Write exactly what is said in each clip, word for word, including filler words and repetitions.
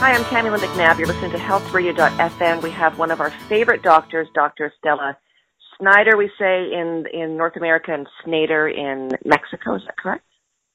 Hi, I'm Tammy Lynn McNabb. You're listening to health radio dot f m. We have one of our favorite doctors, Doctor Stella Snyder, we say, in in North America, and Snyder in Mexico. Is that correct?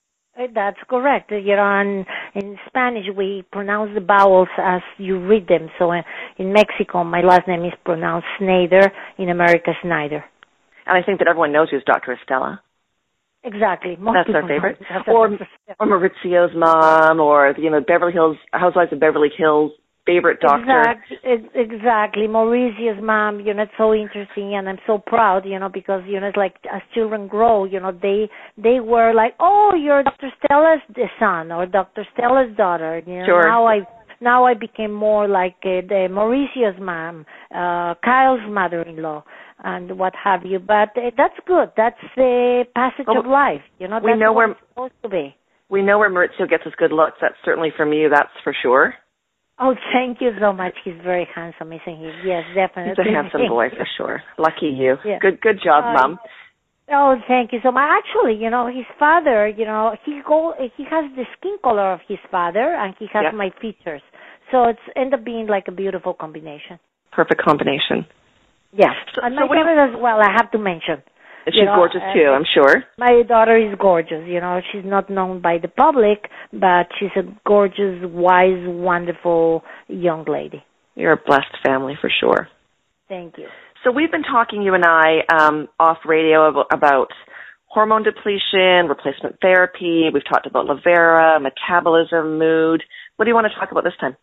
That's correct. You know, in, in Spanish, we pronounce the vowels as you read them. So in, in Mexico, my last name is pronounced Snyder. In America, Snyder. And I think that everyone knows who's Doctor Estella. Exactly. Most That's our favorite. That's or, or Maurizio's mom, or, you know, Beverly Hills, Housewives of Beverly Hills favorite doctor. Exactly. Exactly. Mauricio's mom, you know, it's so interesting, and I'm so proud, you know, because, you know, it's like as children grow, you know, they they were like, oh, you're Doctor Stella's son or Doctor Stella's daughter. You know, sure. Now I now I became more like uh, the Mauricio's mom, uh, Kyle's mother-in-law, and what have you. But uh, that's good. That's the passage well, of life. You know, we that's know what where, it's supposed to be. We know where Maurizio gets his good looks. That's certainly from you, that's for sure. Oh, thank you so much. He's very handsome, isn't he? Yes, definitely. He's a handsome boy for sure. Lucky you. Yeah. Good good job, uh, Mom. Oh, thank you so much. Actually, you know, his father, you know, he go he has the skin color of his father, and he has yep. my features. So it's end up being like a beautiful combination. Perfect combination. Yeah. So, and so my daughter you... as well, I have to mention. She's know, gorgeous uh, too, I'm sure. My daughter is gorgeous. You know, she's not known by the public, but she's a gorgeous, wise, wonderful young lady. You're a blessed family for sure. Thank you. So we've been talking, you and I, um, off radio about, about hormone depletion, replacement therapy. We've talked about Lavera, metabolism, mood. What do you want to talk about this time?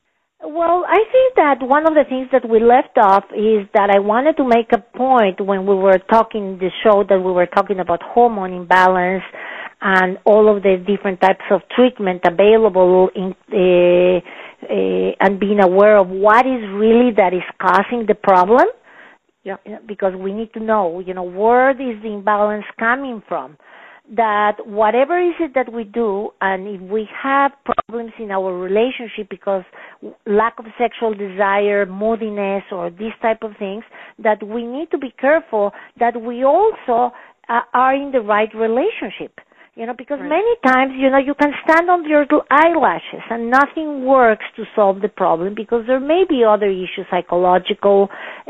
Well, I think that one of the things that we left off is that I wanted to make a point when we were talking the show that we were talking about hormone imbalance and all of the different types of treatment available in, uh, uh, and being aware of what is really that is causing the problem. Yeah. Because we need to know, you know, where is the imbalance coming from. That whatever is it that we do, and if we have problems in our relationship because lack of sexual desire, moodiness, or these type of things, that we need to be careful that we also uh, are in the right relationship. You know, because right. many times, you know, you can stand on your eyelashes and nothing works to solve the problem because there may be other issues, psychological,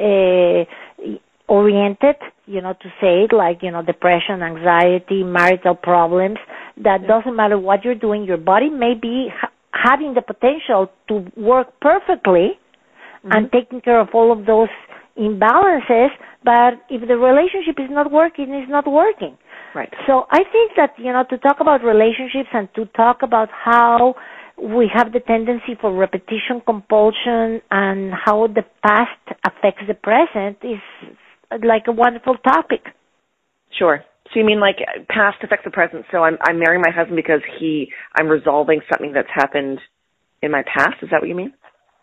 uh, oriented, you know, to say it, like, you know, depression, anxiety, marital problems, that yeah. doesn't matter what you're doing, your body may be ha- having the potential to work perfectly mm-hmm. and taking care of all of those imbalances, but if the relationship is not working, it's not working. Right. So I think that, you know, to talk about relationships and to talk about how we have the tendency for repetition compulsion and how the past affects the present is like a wonderful topic. Sure. So you mean like past affects the present, so I'm I'm marrying my husband because he I'm resolving something that's happened in my past? Is that what you mean?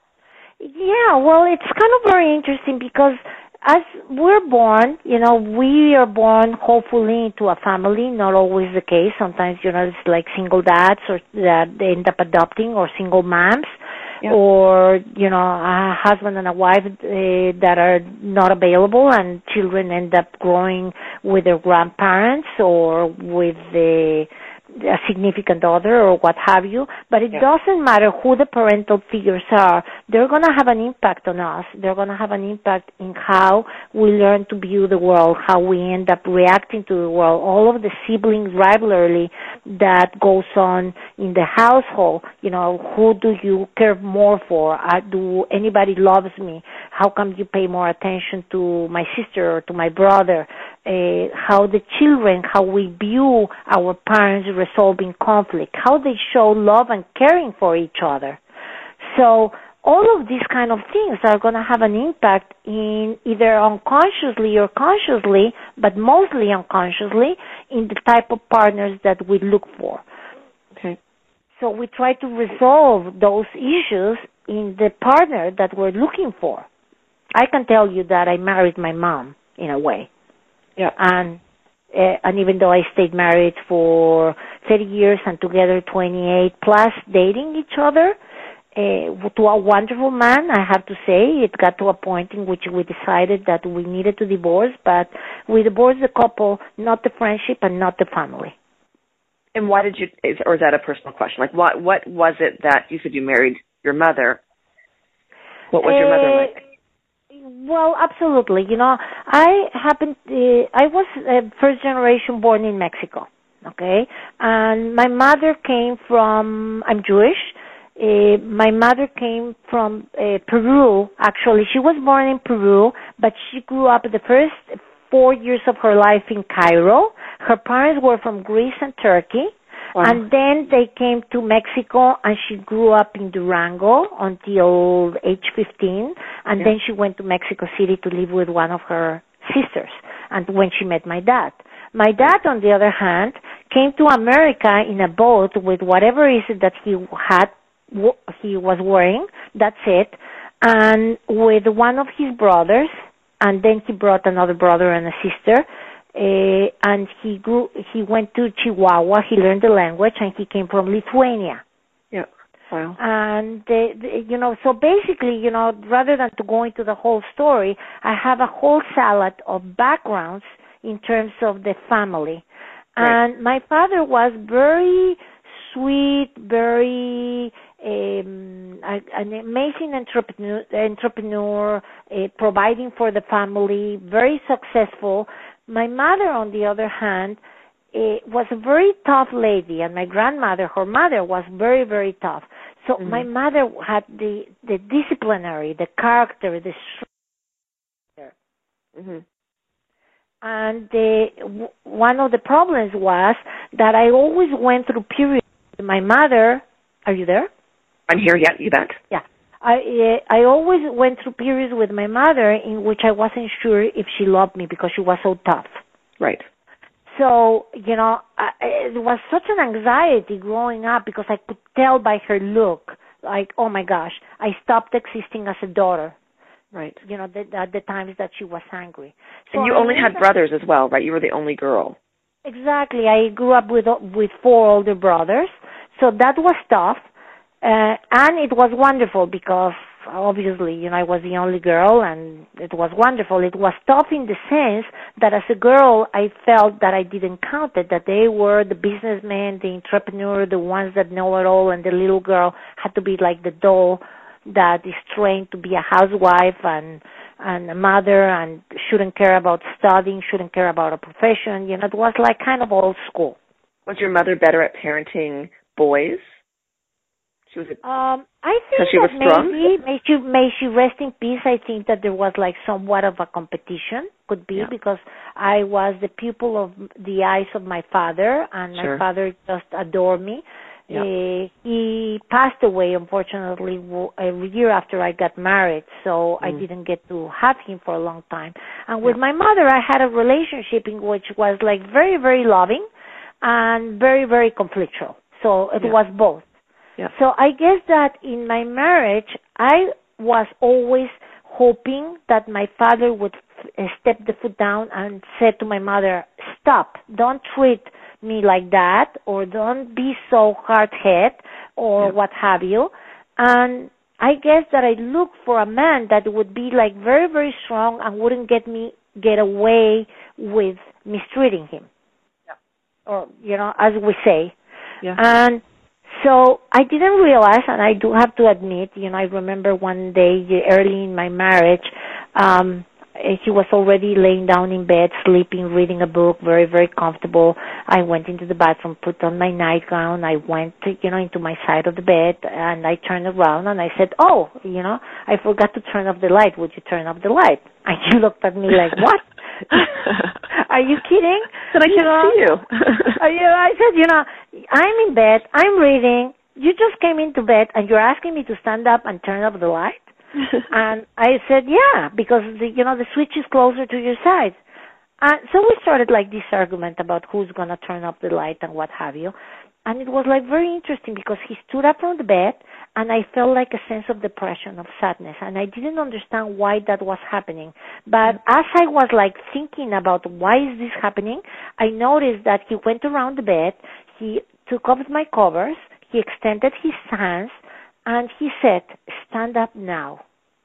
Yeah, well, it's kind of very interesting because as we're born, you know, we are born hopefully into a family, not always the case. Sometimes, you know, it's like single dads or that they end up adopting or single moms. Yeah. Or, you know, a husband and a wife uh, that are not available and children end up growing with their grandparents or with the a significant other or what have you, but it yeah. doesn't matter who the parental figures are. They're going to have an impact on us. They're going to have an impact in how we learn to view the world, how we end up reacting to the world, all of the siblings rivalry that goes on in the household. You know, who do you care more for? Uh, do anybody loves me? How come you pay more attention to my sister or to my brother? Uh, how the children, how we view our parents resolving conflict, how they show love and caring for each other. So all of these kind of things are going to have an impact in either unconsciously or consciously, but mostly unconsciously, in the type of partners that we look for. Okay. So we try to resolve those issues in the partner that we're looking for. I can tell you that I married my mom in a way. Yeah. And uh, and even though I stayed married for thirty years and together twenty-eight plus dating each other uh, to a wonderful man, I have to say, it got to a point in which we decided that we needed to divorce, but we divorced the couple, not the friendship and not the family. And why did you, or is that a personal question? Like, what what was it that you said you married your mother. What was uh, your mother like? Well, absolutely. You know, I happened, uh, I was uh, first generation born in Mexico, okay? And my mother came from, I'm Jewish. Uh, my mother came from uh, Peru, actually. She was born in Peru, but she grew up the first four years of her life in Cairo. Her parents were from Greece and Turkey. Wow. And then they came to Mexico, and she grew up in Durango until age fifteen. And yeah. then she went to Mexico City to live with one of her sisters, and when she met my dad. My dad, on the other hand, came to America in a boat with whatever is it that he had, he was wearing, that's it, and with one of his brothers, and then he brought another brother and a sister. Uh, and he grew, he went to Chihuahua, he learned the language, and he came from Lithuania. Yeah, wow. And, the, the, you know, so basically, you know, rather than to go into the whole story, I have a whole salad of backgrounds in terms of the family. Right. And my father was very sweet, very um, an amazing entrepreneur, entrepreneur uh, providing for the family, very successful. My mother, on the other hand, uh, was a very tough lady, and my grandmother, her mother, was very, very tough. So mm-hmm. my mother had the, the disciplinary, the character, the strength. Mm-hmm. And the, w- one of the problems was that I always went through periods with my mother. Are you there? I'm here, yeah, you bet. Yeah. I uh, I always went through periods with my mother in which I wasn't sure if she loved me because she was so tough. Right. So, you know, I, it was such an anxiety growing up because I could tell by her look, like, oh my gosh, I stopped existing as a daughter. Right. You know, the, the, the times that she was angry. So and you I only had brothers as well, right? You were the only girl. Exactly. I grew up with with four older brothers, so that was tough. Uh, and it was wonderful because obviously, you know, I was the only girl and it was wonderful. It was tough in the sense that as a girl, I felt that I didn't count it, that they were the businessmen, the entrepreneur, the ones that know it all, and the little girl had to be like the doll that is trained to be a housewife and, and a mother and shouldn't care about studying, shouldn't care about a profession. You know, it was like kind of old school. Was your mother better at parenting boys? She was a, um, I think she that was strong? maybe, may she, may she rest in peace, I think that there was like somewhat of a competition, could be, yeah. because I was the pupil of the eyes of my father, and sure. my father just adored me. Yeah. Uh, he passed away, unfortunately, a year after I got married, so mm. I didn't get to have him for a long time. And with yeah. my mother, I had a relationship in which was like very, very loving and very, very conflictual. So it yeah. was both. Yeah. So I guess that in my marriage, I was always hoping that my father would f- step the foot down and say to my mother, stop, don't treat me like that, or don't be so hard-headed, or yeah. what have you. And I guess that I looked for a man that would be like very, very strong and wouldn't get me get away with mistreating him. Yeah. Or, you know, as we say. Yeah. And so I didn't realize, and I do have to admit, you know, I remember one day early in my marriage, um, he was already laying down in bed, sleeping, reading a book, very, very comfortable. I went into the bathroom, put on my nightgown. I went, you know, into my side of the bed, and I turned around, and I said, oh, you know, I forgot to turn off the light. Would you turn off the light? And he looked at me like, what? Are you kidding? But I can't see you. uh, you know, I said, you know, I'm in bed, I'm reading. You just came into bed, and you're asking me to stand up and turn off the light? And I said, yeah, because, the, you know, the switch is closer to your side. And so we started like this argument about who's going to turn up the light and what have you. And it was like very interesting because he stood up from the bed and I felt like a sense of depression, of sadness. And I didn't understand why that was happening. But mm-hmm. as I was like thinking about why is this happening, I noticed that he went around the bed, he took off my covers, he extended his hands, and he said, stand up now.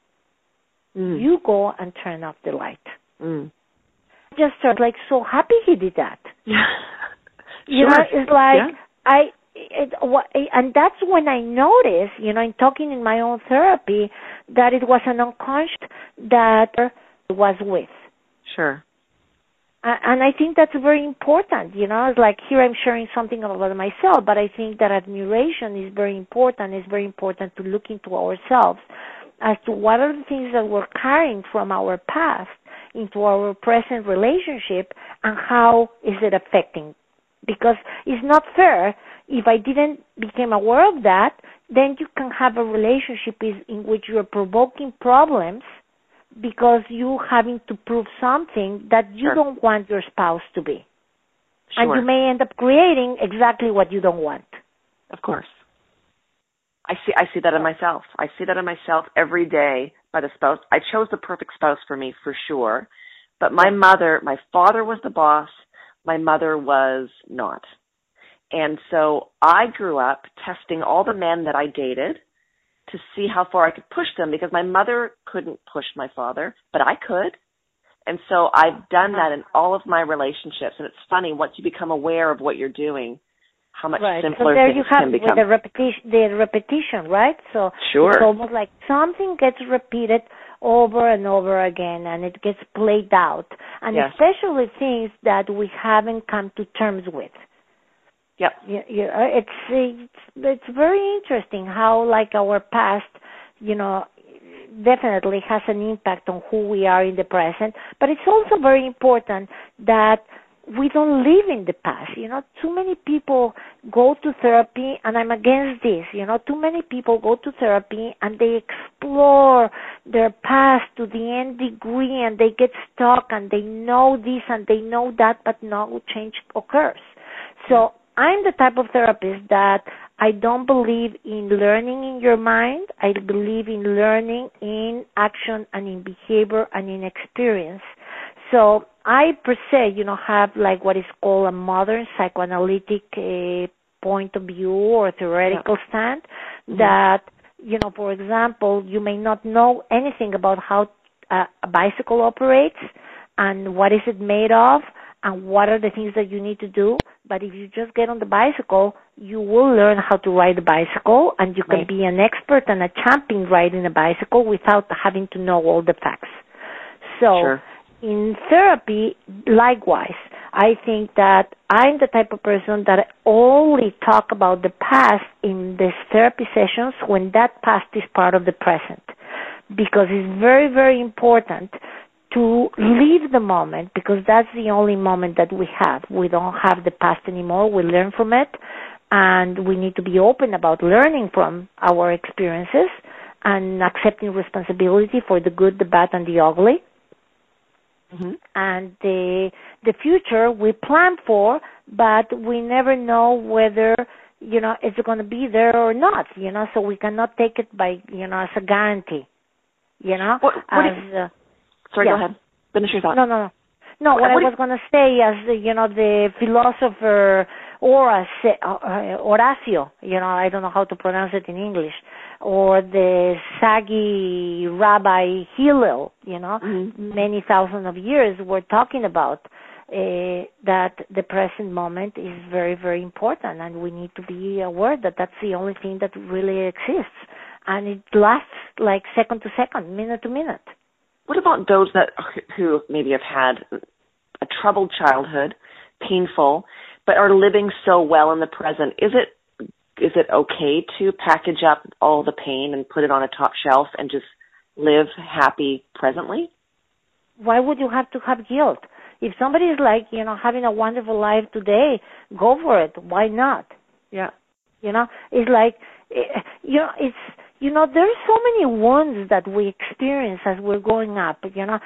Mm. You go and turn off the light. Mm. I just started like so happy he did that. Yeah. You sure. know, it's like, yeah. I it, and that's when I noticed, you know, in talking in my own therapy, that it was an unconscious that I was with. Sure. And I think that's very important, you know. It's like here I'm sharing something about myself, but I think that admiration is very important. It's very important to look into ourselves as to what are the things that we're carrying from our past into our present relationship and how is it affecting. Because it's not fair if I didn't become aware of that, then you can have a relationship in which you're provoking problems because you having to prove something that you sure. don't want your spouse to be. Sure. And you may end up creating exactly what you don't want. Of course. I see I see that in myself. I see that in myself every day by the spouse. I chose the perfect spouse for me for sure. But my mother, my father was the boss. My mother was not. And so I grew up testing all the men that I dated to see how far I could push them because my mother couldn't push my father, but I could. And so I've done that in all of my relationships. And it's funny, once you become aware of what you're doing, how much right. simpler so there things you have can become. The repetition, the repetition, right? So sure. It's almost like something gets repeated over and over again, and it gets played out. And yes. especially things that we haven't come to terms with. Yep. You, you, it's, it's it's very interesting how, like, our past, you know, definitely has an impact on who we are in the present. But it's also very important that we don't live in the past. You know, too many people go to therapy, and I'm against this. You know, too many people go to therapy and they explore their past to the nth degree, and they get stuck, and they know this and they know that, but no change occurs. So I'm the type of therapist that I don't believe in learning in your mind. I believe in learning in action and in behavior and in experience. So I, per se, you know, have like what is called a modern psychoanalytic uh, point of view or theoretical yeah. stand mm-hmm. that, you know, for example, you may not know anything about how uh, a bicycle operates and what is it made of and what are the things that you need to do. But if you just get on the bicycle, you will learn how to ride the bicycle, and you can right. be an expert and a champion riding a bicycle without having to know all the facts. So sure. in therapy, likewise, I think that I'm the type of person that only talk about the past in these therapy sessions when that past is part of the present, because it's very, very important to live the moment, because that's the only moment that we have. We don't have the past anymore. We learn from it, and we need to be open about learning from our experiences and accepting responsibility for the good, the bad, and the ugly. Mm-hmm. And the the future we plan for, but we never know whether, you know, it's going to be there or not, you know, so we cannot take it by, you know, as a guarantee, you know. What, what as, you, uh, sorry, yeah. go ahead. Finish your thought. No, no, no. No, what, what I was going to say, as, the, you know, the philosopher Horace, uh, Horacio, you know, I don't know how to pronounce it in English, or the saggy Rabbi Hillel, you know, mm-hmm. many thousands of years were talking about uh, that the present moment is very, very important, and we need to be aware that that's the only thing that really exists, and it lasts like second to second, minute to minute. What about those that who maybe have had a troubled childhood, painful, but are living so well in the present? Is it is it okay to package up all the pain and put it on a top shelf and just live happy presently? Why would you have to have guilt? If somebody is like, you know, having a wonderful life today, go for it. Why not? Yeah. You know, it's like, you know, it's, you know, there's so many wounds that we experience as we're growing up, you know,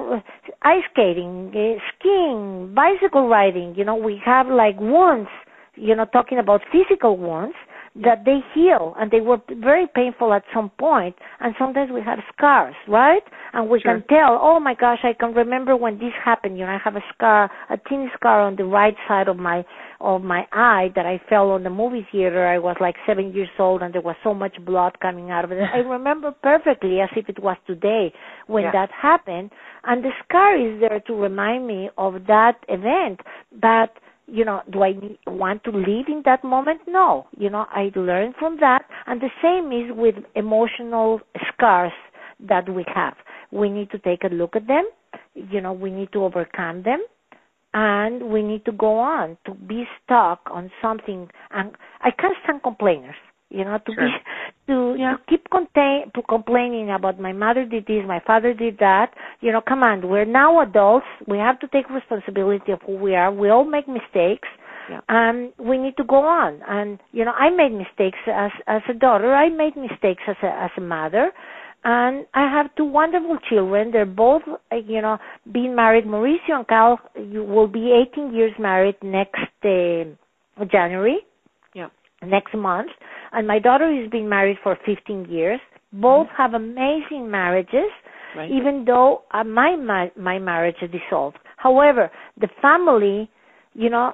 ice skating, skiing, bicycle riding, you know, we have like wounds, you know, talking about physical wounds that they heal, and they were very painful at some point, and sometimes we have scars, right? And we sure. can tell, oh my gosh, I can remember when this happened, you know, I have a scar, a thin scar on the right side of my of my eye that I fell on the movie theater. I was like seven years old, and there was so much blood coming out of it. I remember perfectly as if it was today when yeah. that happened, and the scar is there to remind me of that event, but you know, do I need, want to live in that moment? No. You know, I learn from that. And the same is with emotional scars that we have. We need to take a look at them. You know, we need to overcome them. And we need to go on. To be stuck on something. And I can't stand complainers. You know, to sure. be to, yeah. to keep contain, to complaining about my mother did this, my father did that. You know, come on, we're now adults. We have to take responsibility of who we are. We all make mistakes, yeah. and we need to go on. And you know, I made mistakes as as a daughter. I made mistakes as a as a mother, and I have two wonderful children. They're both, uh, you know, being married. Mauricio and Cal, you will be eighteen years married next uh, January. Yeah. Next month. And my daughter has been married for fifteen years. Both mm-hmm. have amazing marriages, right. even though uh, my, my my marriage is dissolved. However, the family, you know,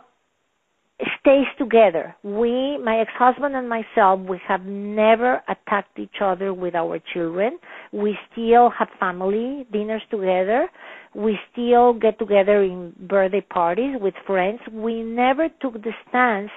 stays together. We, my ex-husband and myself, we have never attacked each other with our children. We still have family dinners together. We still get together in birthday parties with friends. We never took the stance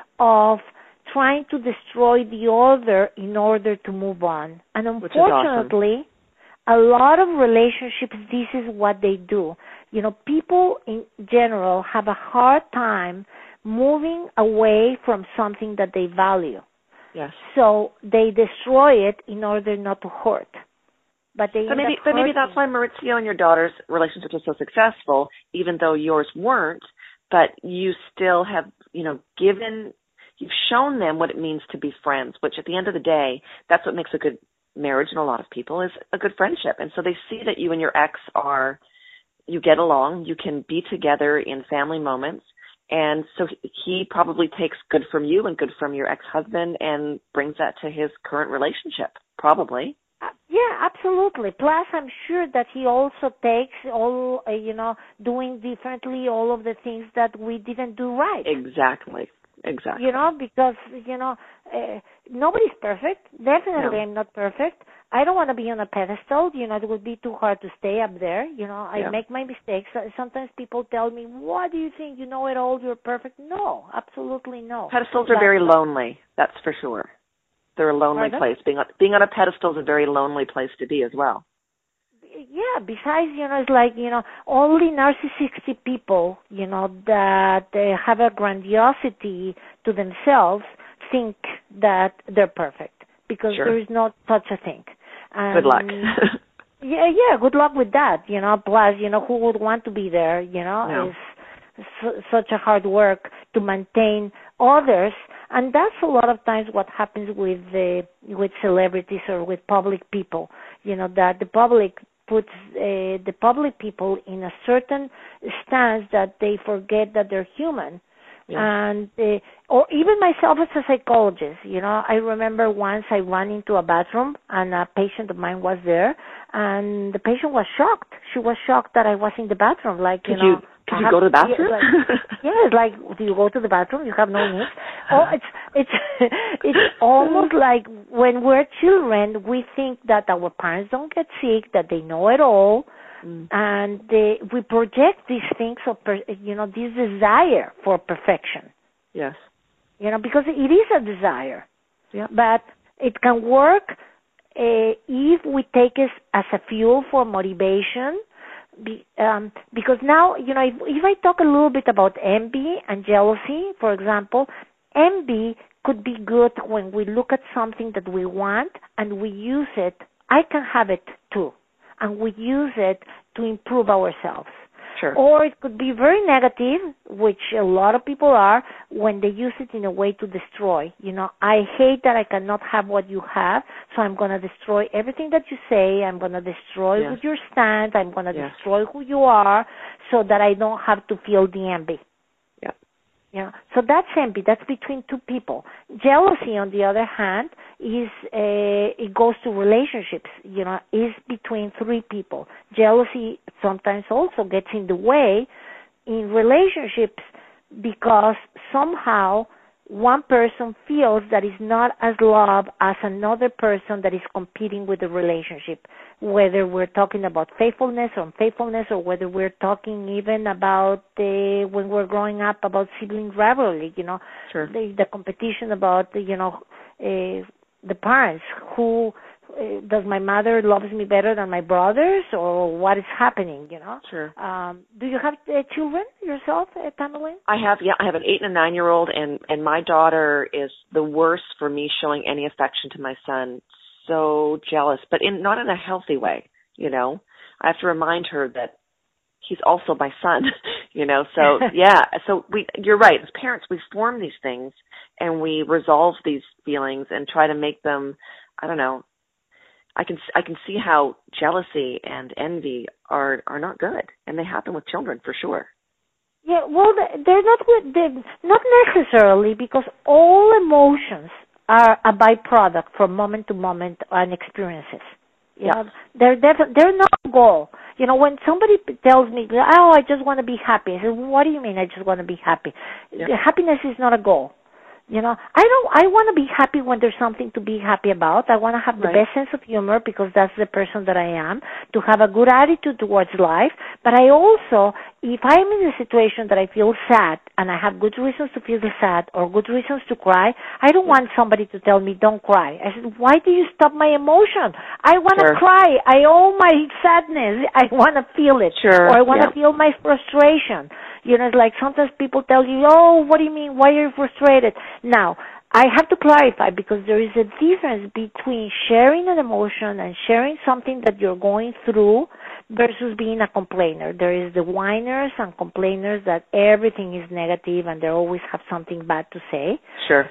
of trying to destroy the other in order to move on. And unfortunately, awesome. a lot of relationships, this is what they do. You know, people in general have a hard time moving away from something that they value. Yes. So they destroy it in order not to hurt. But they but maybe, but maybe that's why Maurizio and your daughter's relationship is so successful, even though yours weren't. But you still have, you know, given. You've shown them what it means to be friends, which at the end of the day, that's what makes a good marriage in a lot of people, is a good friendship. And so they see that you and your ex are, you get along, you can be together in family moments. And so he probably takes good from you and good from your ex-husband and brings that to his current relationship, probably. Uh, yeah, absolutely. Plus, I'm sure that he also takes all, uh, you know, doing differently all of the things that we didn't do right. Exactly. Exactly. You know, because, you know, uh, nobody's perfect. Definitely no. I'm not perfect. I don't want to be on a pedestal. You know, it would be too hard to stay up there. You know, I yeah. make my mistakes. Sometimes people tell me, what do you think? You know it all. You're perfect. No, absolutely no. Pedestals are very lonely. That's for sure. They're a lonely Pardon? place. Being on, being on a pedestal is a very lonely place to be as well. Yeah, besides, you know, it's like, you know, only narcissistic people, you know, that they have a grandiosity to themselves think that they're perfect because sure. there is not such a thing. And good luck. yeah, yeah, good luck with that, you know, plus, you know, who would want to be there, you know, no. it's s- such a hard work to maintain others. And that's a lot of times what happens with the, with celebrities or with public people, you know, that the public puts uh, the public people in a certain stance that they forget that they're human. Yeah. And uh, or even myself as a psychologist, you know, I remember once I ran into a bathroom and a patient of mine was there, and the patient was shocked. She was shocked that I was in the bathroom. Like, could you know, you could you go to the bathroom? Yeah, like, yes, like, do you go to the bathroom? You have no needs. Oh, it's it's it's almost like when we're children, we think that our parents don't get sick, that they know it all. Mm. And they, we project these things of, per, you know, this desire for perfection. Yes. You know, because it is a desire. Yeah. But it can work uh, if we take it as a fuel for motivation. Be, um, because now, you know, if, if I talk a little bit about envy and jealousy, for example, envy could be good when we look at something that we want and we use it. I can have it too. And we use it to improve ourselves. Sure. Or it could be very negative, which a lot of people are, when they use it in a way to destroy. You know, I hate that I cannot have what you have, so I'm going to destroy everything that you say. I'm going to destroy yes. with your stand. I'm going to yes. destroy who you are so that I don't have to feel the envy. Yeah. You know, so that's envy. That's between two people. Jealousy, on the other hand, is uh, it goes to relationships. You know, is between three people. Jealousy sometimes also gets in the way in relationships because somehow one person feels that is not as loved as another person that is competing with the relationship, whether we're talking about faithfulness or unfaithfulness, or whether we're talking even about uh, when we're growing up about sibling rivalry, you know, sure. the, the competition about, you know, uh, the parents who uh, does my mother loves me better than my brothers, or what is happening, you know? Sure. Um, do you have uh, children yourself, uh, Tamerlane? I have, yeah, I have an eight and a nine-year-old, and, and my daughter is the worst for me showing any affection to my son. So jealous, but in not in a healthy way, you know? I have to remind her that he's also my son, you know? So, yeah, so we, you're right. As parents, we form these things, and we resolve these feelings and try to make them, I don't know, I can I can see how jealousy and envy are are not good, and they happen with children for sure. Yeah, well, they're not good. They're not necessarily, because all emotions are a byproduct from moment to moment and experiences. You yeah. know, they're def- they're not a goal. You know, when somebody tells me, "Oh, I just want to be happy," I say, "What do you mean? I just want to be happy?" Yeah. Happiness is not a goal. You know, I don't, I want to be happy when there's something to be happy about. I want to have the right. best sense of humor, because that's the person that I am, to have a good attitude towards life. But I also, if I'm in a situation that I feel sad, and I have good reasons to feel sad or good reasons to cry, I don't want somebody to tell me, don't cry. I said, why do you stop my emotion? I want to sure. cry. I owe my sadness. I want to feel it. Sure. Or I want to yeah. feel my frustration. You know, it's like sometimes people tell you, oh, what do you mean? Why are you frustrated? Now, I have to clarify, because there is a difference between sharing an emotion and sharing something that you're going through versus being a complainer. There is the whiners and complainers that everything is negative and they always have something bad to say. Sure.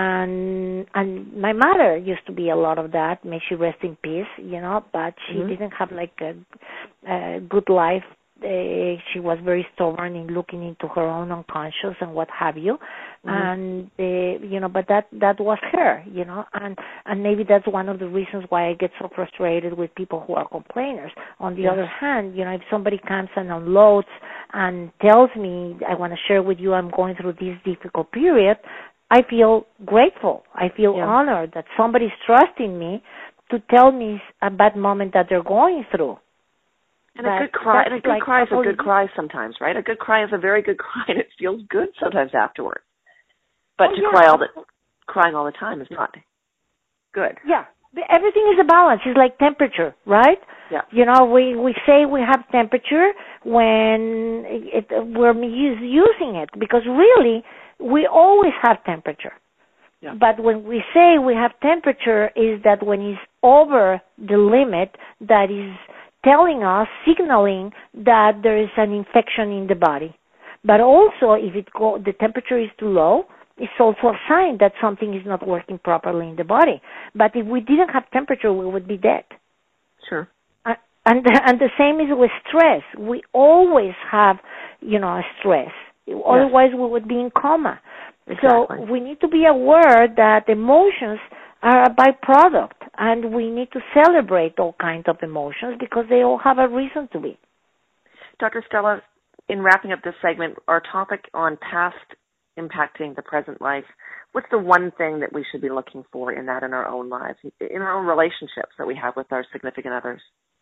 And and my mother used to be a lot of that. May she rest in peace, you know, but she mm-hmm. didn't have like a, a good life. Uh, she was very stubborn in looking into her own unconscious and what have you, mm-hmm. and uh, you know, but that that was her, you know, and and maybe that's one of the reasons why I get so frustrated with people who are complainers. On the yes. other hand, you know, if somebody comes and unloads and tells me, I want to share with you, I'm going through this difficult period, I feel grateful. I feel yeah. honored that somebody's trusting me to tell me a bad moment that they're going through. And but a good cry, and a good like cry is a good cry sometimes, right? A good cry is a very good cry, and it feels good sometimes afterwards. But oh, to yeah. cry all the crying all the time is not good. Yeah, everything is a balance. It's like temperature, right? Yeah. You know, we we say we have temperature when it, we're using it, because really we always have temperature. Yeah. But when we say we have temperature, is that when it's over the limit, that is telling us, signaling that there is an infection in the body. But also, if it go, the temperature is too low, it's also a sign that something is not working properly in the body. But if we didn't have temperature, we would be dead. Sure. Uh, and and the same is with stress. We always have, you know, stress. Yes. Otherwise, we would be in coma. Exactly. So we need to be aware that emotions are a byproduct, and we need to celebrate all kinds of emotions because they all have a reason to be. Doctor Stella, in wrapping up this segment, our topic on past impacting the present life, what's the one thing that we should be looking for in that in our own lives, in our own relationships that we have with our significant others?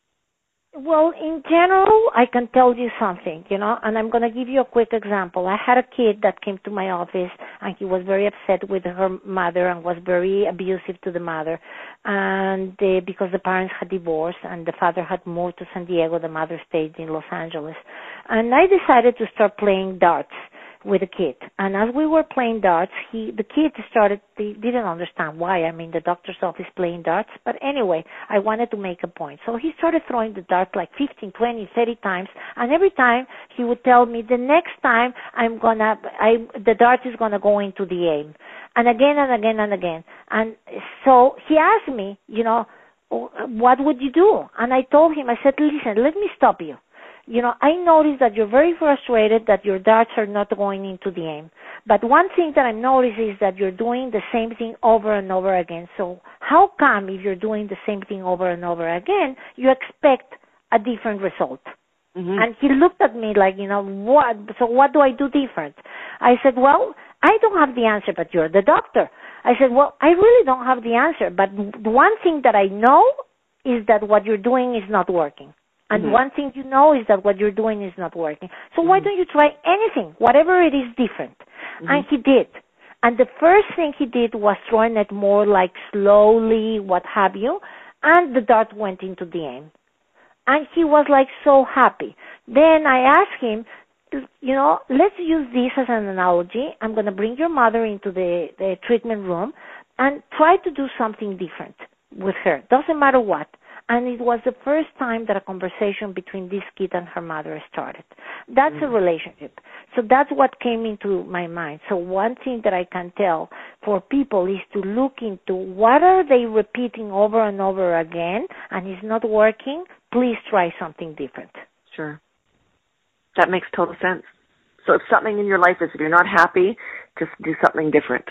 Well, in general, I can tell you something, you know, and I'm going to give you a quick example. I had a kid that came to my office, and he was very upset with her mother and was very abusive to the mother, and uh, because the parents had divorced and the father had moved to San Diego, the mother stayed in Los Angeles. And I decided to start playing darts with the kid. And as we were playing darts, he, the kid started, he didn't understand why. I'm in the doctor's office playing darts. But anyway, I wanted to make a point. So he started throwing the dart like fifteen, twenty, thirty times. And every time he would tell me, the next time I'm gonna, I, the dart is gonna go into the aim. And again and again and again. And so he asked me, you know, what would you do? And I told him, I said, listen, let me stop you. You know, I noticed that you're very frustrated that your darts are not going into the aim. But one thing that I noticed is that you're doing the same thing over and over again. So how come if you're doing the same thing over and over again, you expect a different result? Mm-hmm. And he looked at me like, you know, what? So what do I do different? I said, well, I don't have the answer, but you're the doctor. I said, well, I really don't have the answer, but the one thing that I know is that what you're doing is not working. And mm-hmm. one thing you know is that what you're doing is not working. So mm-hmm. why don't you try anything, whatever it is different? Mm-hmm. And he did. And the first thing he did was throwing it more like slowly, what have you, and the dart went into the aim. And he was like so happy. Then I asked him, you know, let's use this as an analogy. I'm going to bring your mother into the, the treatment room and try to do something different with her. Doesn't matter what. And it was the first time that a conversation between this kid and her mother started. That's mm-hmm. a relationship. So that's what came into my mind. So one thing that I can tell for people is to look into what are they repeating over and over again, and it's not working, please try something different. Sure. That makes total sense. So if something in your life is, if you're not happy, just do something different.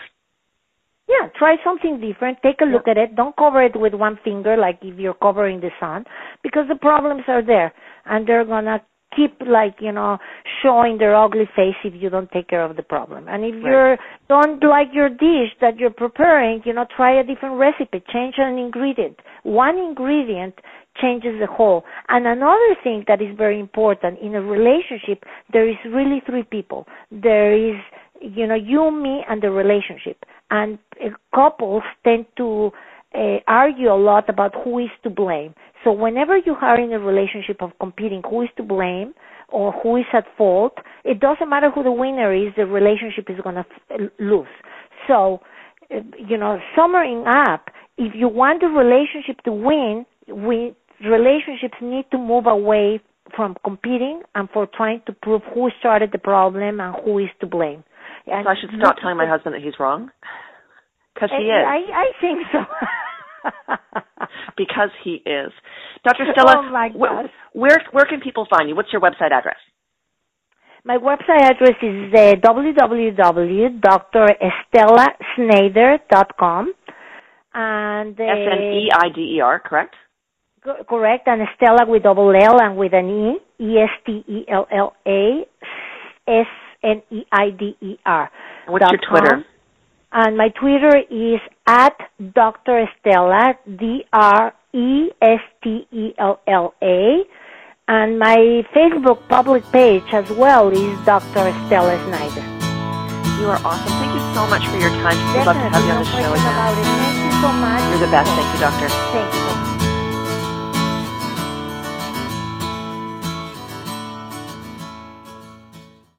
Yeah, try something different. Take a look yep. at it. Don't cover it with one finger like if you're covering the sun, because the problems are there, and they're going to keep, like, you know, showing their ugly face if you don't take care of the problem. And if right. you don't like your dish that you're preparing, you know, try a different recipe. Change an ingredient. One ingredient changes the whole. And another thing that is very important, in a relationship, there is really three people. There is, you know, you, me, and the relationship. And uh, couples tend to uh, argue a lot about who is to blame. So whenever you are in a relationship of competing, who is to blame or who is at fault, it doesn't matter who the winner is, the relationship is going to f- lose. So, uh, you know, summing up, if you want the relationship to win, we, relationships need to move away from competing and for trying to prove who started the problem and who is to blame. And so I should stop telling my husband that he's wrong? Because he is. I, I think so. Because he is. Doctor Stella, oh my wh- where where can people find you? What's your website address? My website address is uh, w w w dot d r estella snyder dot com. And uh, S N E I D E R, correct? Co- correct, and Estella with double L and with an E, E S T E L L A S N E I D E R. What's your Twitter? And my Twitter is at Doctor Estella, D R E S T E L L A. And my Facebook public page as well is Doctor Estella Snyder. You are awesome. Thank you so much for your time. We'd love to have you on the show again. About it. Thank you so much. You're the best. Thank you, Doctor. Thank you.